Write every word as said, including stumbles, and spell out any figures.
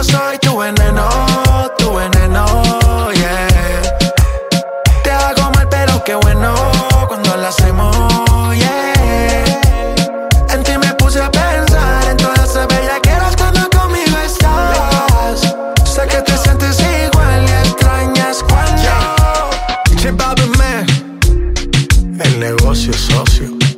soy tu veneno, tu veneno, yeah. Te hago mal pero qué bueno cuando lo hacemos, yeah. En ti me puse a pensar en todas esas bellaqueras cuando conmigo estás. Sé que te sientes igual y extrañas cuando Chip Man, el negocio socio.